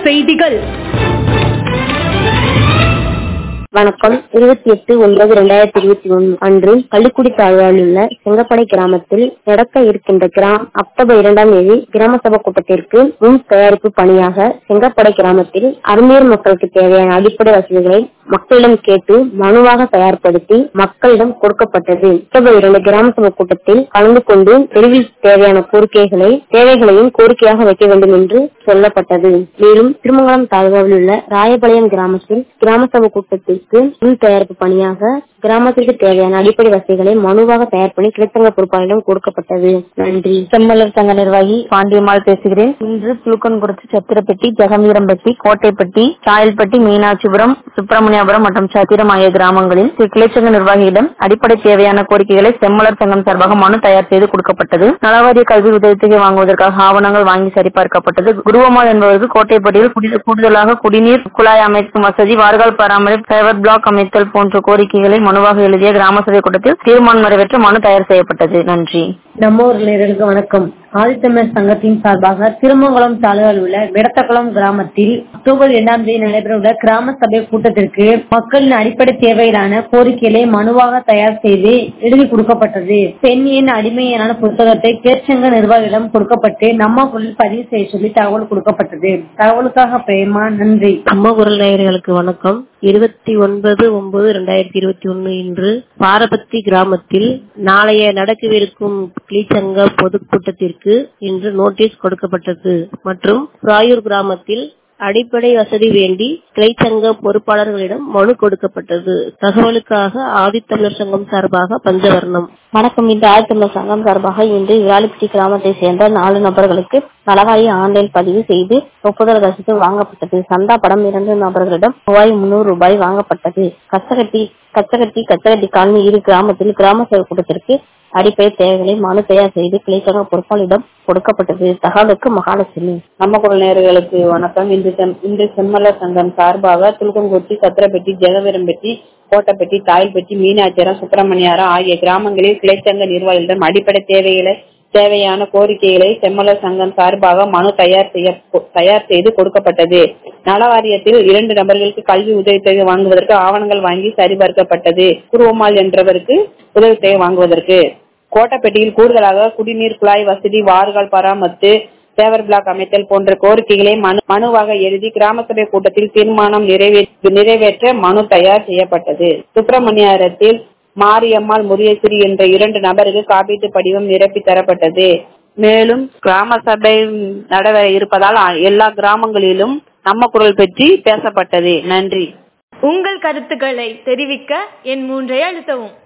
செய்திகள். வணக்கம். 28/9/2021 அன்று கள்ளிக்குடி தாழ்வாவில் உள்ள செங்கப்படை கிராமத்தில் நடக்க இருக்கின்ற அக்டோபர் 2ஆம் தேதி கிராம சபை கூட்டத்திற்கு முன் தயாரிப்பு பணியாக செங்கப்படை கிராமத்தில் அருநீர் மக்களுக்கு தேவையான அடிப்படை வசதிகளை மக்களிடம் கேட்டு மனுவாக தயார்படுத்தி மக்களிடம் கொடுக்கப்பட்டது. அக்டோபர் 2 கிராம சபை கூட்டத்தில் கலந்து கொண்டு தெருவில் தேவையான தேவைகளையும் கோரிக்கையாக வைக்க வேண்டும் என்று சொல்லப்பட்டது. மேலும் திருமங்கலம் தாழ்வாவில் உள்ள ராயபாளையம் கிராமத்தில் கிராம சபை கூட்டத்திற்கு முன் தயாரிப்பு பணியாக கிராமத்திற்கு தேவையான அடிப்படை வசதிகளை மனுவாக தயார் பண்ணி கிளைச்சங்க பொறுப்பாளரிடம் கொடுக்கப்பட்டது. நன்றி. செம்மலர் சங்க நிர்வாகி பாண்டியம்மாள் பேசுகிறேன். இன்று புலுக்கன்குறிச்சி, சத்திரப்பட்டி, ஜெகமீரம்பட்டி, கோட்டைப்பட்டி, சாயல்பட்டி, மீனாட்சிபுரம், சுப்பிரமணியபுரம் மற்றும் சத்திரம் ஆகிய கிராமங்களில் கிளைச்சங்க நிர்வாகியிடம் அடிப்படை தேவையான கோரிக்கைகளை செம்மலர் சங்கம் சார்பாக மனு தயார் செய்து கொடுக்கப்பட்டது. நலவாரிய கல்வி உதவித்தொகை வாங்குவதற்காக ஆவணங்கள் வாங்கி சரிபார்க்கப்பட்டது. குருவம்மாள் என்பவருக்கு கோட்டைப்பட்டியில் கூடுதலாக குடிநீர் குழாய் அமைக்கும் வசதி, வார்கால் பராமரிப்பு, ஃபைபர் பிளாக் அமைத்தல் போன்ற கோரிக்கைகளை மனுவாக எழுதிய கிராம சபை கூட்டத்தில் தீர்மானம் நிறைவேற்ற மனு தயார் செய்யப்பட்டது. நன்றி. நம்ம ஊர் நேயர்களுக்கு வணக்கம். ஆதித்தமிழர் சங்கத்தின் சார்பாக திருமங்கலம் தாலுகாவில் உள்ள விடத்தக்குளம் கிராமத்தில் அக்டோபர் 2ஆம் தேதி நடைபெறவுள்ள கிராம சபை கூட்டத்திற்கு மக்களின் அடிப்படை தேவையிலான கோரிக்கைகளை மனுவாக தயார் செய்து எழுதி கொடுக்கப்பட்டது. பெண்ணின் அடிமையான புத்தகத்தை கிளைச்சங்க நிர்வாகிகளிடம் கொடுக்கப்பட்டு நம்ம குரலில் பதிவு செய்ய சொல்லி தகவல் கொடுக்கப்பட்டது. தகவலுக்காக பிரேமா. நன்றி. நம்ம குரல் நேயர்களுக்கு வணக்கம். 29/9/2021 இன்று பாரபத்தி கிராமத்தில் நாளைய நடக்கவிருக்கும் கிளைச்சங்க பொதுக்கூட்டத்திற்கு இன்று நோட்டீஸ் கொடுக்கப்பட்டது. மற்றும் ராயூர் கிராமத்தில் அடிப்படை வசதி வேண்டி கிளைச்சங்க பொறுப்பாளர்களிடம் மனு கொடுக்கப்பட்டது. தகவலுக்காக ஆதித்தமிழர் சங்கம் சார்பாக பஞ்சவர்ணம். வணக்கம். இன்று ஆதித்தமிழர் சங்கம் சார்பாக இன்று விராலிப்பட்டி கிராமத்தை சேர்ந்த 4 நபர்களுக்கு நலவாரிய ஆன்லைன் பதிவு செய்து ஒப்புதல் ரசீது வாங்கப்பட்டது. சந்தா படம் 2 நபர்களிடம் ரூபாய் வாங்கப்பட்டது. கச்சகட்டி காலனி இரு கிராமத்தில் கிராம சபை கூட்டத்திற்கு அடிப்படை தேவைகளை மனு தயார் செய்து கிளைச்சங்க பொறுப்பாளரிடம் கொடுக்கப்பட்டது. தகவலுக்கு மகாலட்சுமி. நம்ம குரல் நேயர்களுக்கு வணக்கம். இன்று செம்மலர் சங்கம் சார்பாக புலுக்கன்குறிச்சி, சத்திரப்பட்டி, ஜெகவீரம்பட்டி, கோட்டைப்பட்டி, தாயல்பட்டி, மீனாட்சிபுரம், சுப்பிரமணியாரம் ஆகிய கிராமங்களில் கிளைச்சங்க நிர்வாகிகளிடம் அடிப்படை தேவையான கோரிக்கைகளை செம்மலர் சங்கம் சார்பாக மனு தயார் செய்து கொடுக்கப்பட்டது. நலவாரியத்தில் 2 நபர்களுக்கு கல்வி உதவித்தொகை வாங்குவதற்கு ஆவணங்கள் வாங்கி சரிபார்க்கப்பட்டது. குருவம்மாள் என்றவருக்கு உதவித்தொகை வாங்குவதற்கு. கோட்டைப்பட்டியில் கூடுதலாக குடிநீர் குழாய் வசதி, வார்கால் பராமரிப்பு, ஃபைபர் பிளாக் அமைத்தல் போன்ற கோரிக்கைகளை மனுவாக எழுதி கிராம சபை கூட்டத்தில் தீர்மானம் நிறைவேற்ற மனு தயார் செய்யப்பட்டது. சுப்பிரமணியத்தில் மாரியம்மாள், முரியேஸ்வரி என்ற 2 நபருக்கு காப்பீட்டு படிவம் நிரப்பி தரப்பட்டது. மேலும் கிராம சபை நடைபெற இருப்பதால் எல்லா கிராமங்களிலும் நம்ம குரல் பற்றி பேசப்பட்டது. நன்றி. உங்கள் கருத்துக்களை தெரிவிக்க எண் 3 அழுத்தவும்.